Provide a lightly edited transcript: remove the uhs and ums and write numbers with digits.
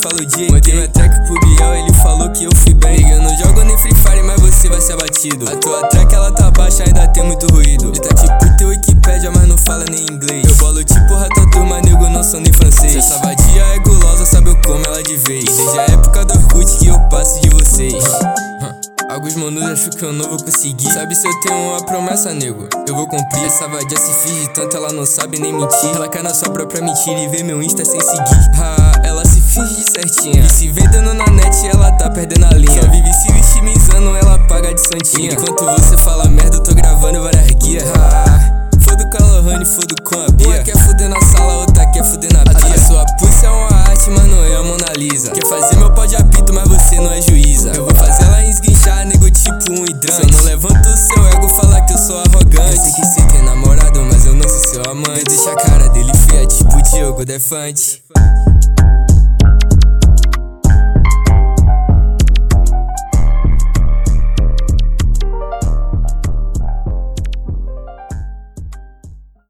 fala o dia. Mandei uma track pro Biel, ele falou que eu fui bem. Eu não jogo nem Free Fire, mas você vai ser abatido. A tua track ela tá baixa, ainda tem muito ruído. Ele tá tipo teu Wikipedia, mas não fala nem inglês. Eu bolo tipo Ratatouille, mas nego não sou nem francês. Essa vadia é gulosa, sabe eu como ela de vez. Desde a época do Orkut que eu passo de vocês. Alguns manos acham que eu não vou conseguir. Sabe se eu tenho uma promessa, nego, eu vou cumprir. Essa vadia se finge tanto, ela não sabe nem mentir. Ela cai na sua própria mentira e vê meu Insta sem seguir. Ela se finge de certinha e se vendendo na net, ela tá perdendo a linha. Só vive se vitimizando, ela paga de santinha. Enquanto você fala merda, eu tô gravando várias guias. Foda com a Lohane, foda com a Bia. Uma quer fuder na sala, outra quer fuder na pia. A sua pussy é uma arte, mas não é a Mona Lisa. Quer fazer meu pau de apito, mas você não é juíza. Eu vou fazer ela esguinchar, nego, tipo um hidrante. Se eu não levanto o seu ego, falar que eu sou arrogante. Eu sei que cê tem namorado, mas eu não sou seu amante. Deixa a cara dele feia, tipo Diogo Defante.